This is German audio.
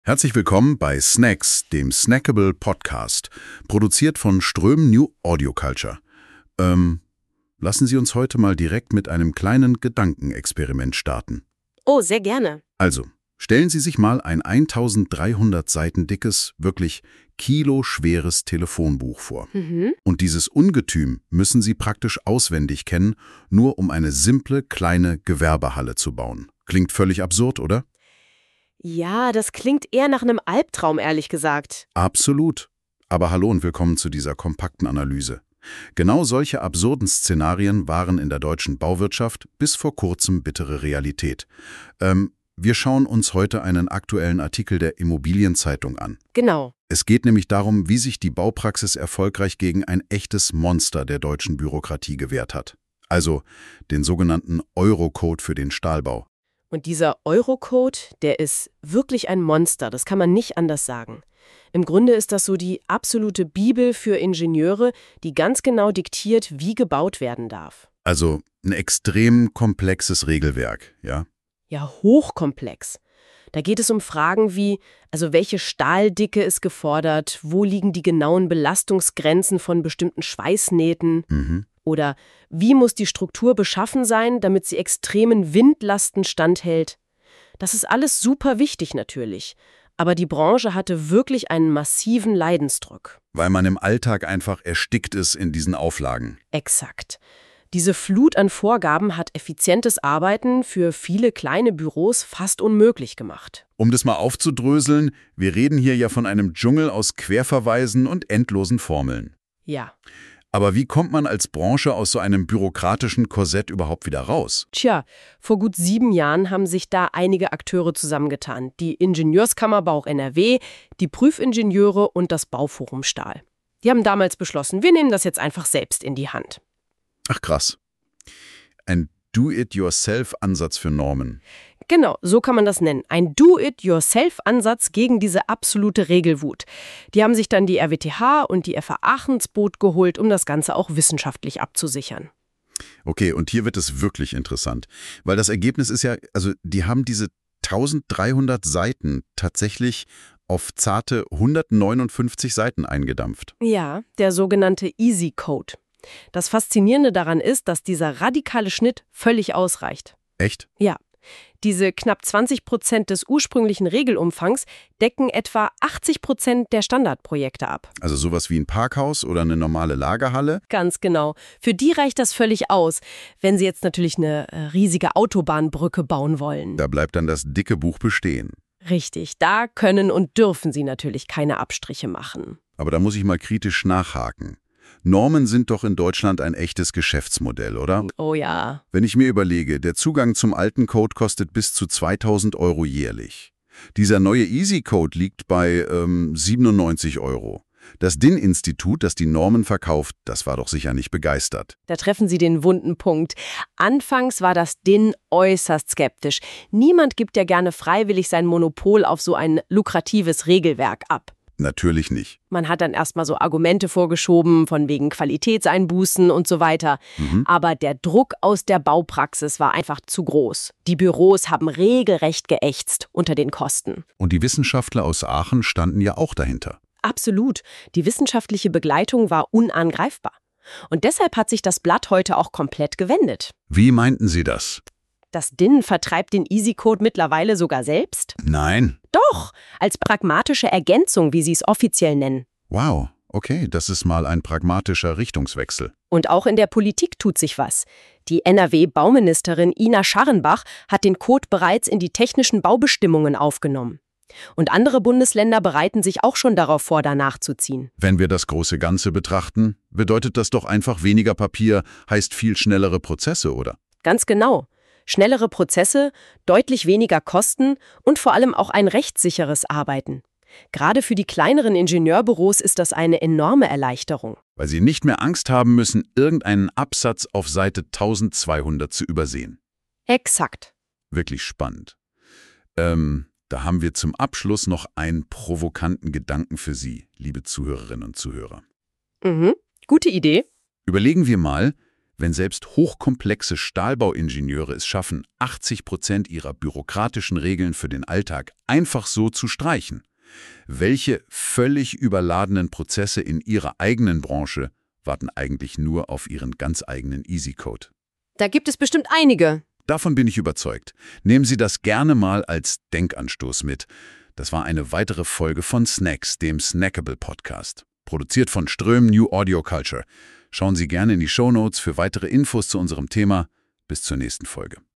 Herzlich willkommen bei Snacks, dem Snackable Podcast, produziert von Ström New Audio Culture. Lassen Sie uns heute mal direkt mit einem kleinen Gedankenexperiment starten. Oh, sehr gerne. Also, stellen Sie sich mal ein 1300 Seiten dickes, wirklich kiloschweres Telefonbuch vor. Und dieses Ungetüm müssen Sie praktisch auswendig kennen, nur um eine simple, kleine Gewerbehalle zu bauen. Klingt völlig absurd, oder? Ja, das klingt eher nach einem Albtraum, ehrlich gesagt. Absolut. Aber hallo und willkommen zu dieser kompakten Analyse. Genau solche absurden Szenarien waren in der deutschen Bauwirtschaft bis vor kurzem bittere Realität. Wir schauen uns heute einen aktuellen Artikel der Immobilienzeitung an. Genau. Es geht nämlich darum, wie sich die Baupraxis erfolgreich gegen ein echtes Monster der deutschen Bürokratie gewehrt hat. Also den sogenannten Eurocode für den Stahlbau. Und dieser Eurocode, der ist wirklich ein Monster, das kann man nicht anders sagen. Im Grunde ist das so die absolute Bibel für Ingenieure, die ganz genau diktiert, wie gebaut werden darf. Also ein extrem komplexes Regelwerk, ja? Ja, hochkomplex. Da geht es um Fragen wie, also welche Stahldicke ist gefordert, wo liegen die genauen Belastungsgrenzen von bestimmten Schweißnähten oder wie muss die Struktur beschaffen sein, damit sie extremen Windlasten standhält. Das ist alles super wichtig natürlich, aber die Branche hatte wirklich einen massiven Leidensdruck. Weil man im Alltag einfach erstickt ist in diesen Auflagen. Exakt. Diese Flut an Vorgaben hat effizientes Arbeiten für viele kleine Büros fast unmöglich gemacht. Um das mal aufzudröseln, wir reden hier ja von einem Dschungel aus Querverweisen und endlosen Formeln. Ja. Aber wie kommt man als Branche aus so einem bürokratischen Korsett überhaupt wieder raus? Tja, vor gut 7 Jahren haben sich da einige Akteure zusammengetan. Die Ingenieurskammer Bauch NRW, die Prüfingenieure und das Bauforum Stahl. Die haben damals beschlossen, wir nehmen das jetzt einfach selbst in die Hand. Ach krass. Ein Do-it-yourself-Ansatz für Normen. Genau, so kann man das nennen. Ein Do-it-yourself-Ansatz gegen diese absolute Regelwut. Die haben sich dann die RWTH und die FH Aachen ins Boot geholt, um das Ganze auch wissenschaftlich abzusichern. Okay, und hier wird es wirklich interessant. Weil das Ergebnis ist ja, also die haben diese 1300 Seiten tatsächlich auf zarte 159 Seiten eingedampft. Ja, der sogenannte Easy Code. Das Faszinierende daran ist, dass dieser radikale Schnitt völlig ausreicht. Echt? Ja. Diese knapp 20% des ursprünglichen Regelumfangs decken etwa 80% der Standardprojekte ab. Also sowas wie ein Parkhaus oder eine normale Lagerhalle? Ganz genau. Für die reicht das völlig aus, wenn Sie jetzt natürlich eine riesige Autobahnbrücke bauen wollen. Da bleibt dann das dicke Buch bestehen. Richtig, da können und dürfen Sie natürlich keine Abstriche machen. Aber da muss ich mal kritisch nachhaken. Normen sind doch in Deutschland ein echtes Geschäftsmodell, oder? Oh ja. Wenn ich mir überlege, der Zugang zum alten Code kostet bis zu 2.000 € jährlich. Dieser neue Easy Code liegt bei 97 €. Das DIN-Institut, das die Normen verkauft, das war doch sicher nicht begeistert. Da treffen Sie den wunden Punkt. Anfangs war das DIN äußerst skeptisch. Niemand gibt ja gerne freiwillig sein Monopol auf so ein lukratives Regelwerk ab. Natürlich nicht. Man hat dann erstmal so Argumente vorgeschoben, von wegen Qualitätseinbußen und so weiter. Aber der Druck aus der Baupraxis war einfach zu groß. Die Büros haben regelrecht geächzt unter den Kosten. Und die Wissenschaftler aus Aachen standen ja auch dahinter. Absolut. Die wissenschaftliche Begleitung war unangreifbar. Und deshalb hat sich das Blatt heute auch komplett gewendet. Wie meinten Sie das? Das DIN vertreibt den Easy Code mittlerweile sogar selbst? Nein. Doch, als pragmatische Ergänzung, wie sie es offiziell nennen. Wow, okay, das ist mal ein pragmatischer Richtungswechsel. Und auch in der Politik tut sich was. Die NRW-Bauministerin Ina Scharrenbach hat den Code bereits in die technischen Baubestimmungen aufgenommen. Und andere Bundesländer bereiten sich auch schon darauf vor, danach zu ziehen. Wenn wir das große Ganze betrachten, bedeutet das doch einfach weniger Papier, heißt viel schnellere Prozesse, oder? Ganz genau. Schnellere Prozesse, deutlich weniger Kosten und vor allem auch ein rechtssicheres Arbeiten. Gerade für die kleineren Ingenieurbüros ist das eine enorme Erleichterung. Weil sie nicht mehr Angst haben müssen, irgendeinen Absatz auf Seite 1200 zu übersehen. Exakt. Wirklich spannend. Da haben wir zum Abschluss noch einen provokanten Gedanken für Sie, liebe Zuhörerinnen und Zuhörer. Gute Idee. Überlegen wir mal, Wenn selbst hochkomplexe Stahlbauingenieure es schaffen, 80% ihrer bürokratischen Regeln für den Alltag einfach so zu streichen, welche völlig überladenen Prozesse in ihrer eigenen Branche warten eigentlich nur auf ihren ganz eigenen Easy-Code? Da gibt es bestimmt einige. Davon bin ich überzeugt. Nehmen Sie das gerne mal als Denkanstoß mit. Das war eine weitere Folge von Snacks, dem Snackable Podcast. Produziert von Ström New Audio Culture. Schauen Sie gerne in die Shownotes für weitere Infos zu unserem Thema. Bis zur nächsten Folge.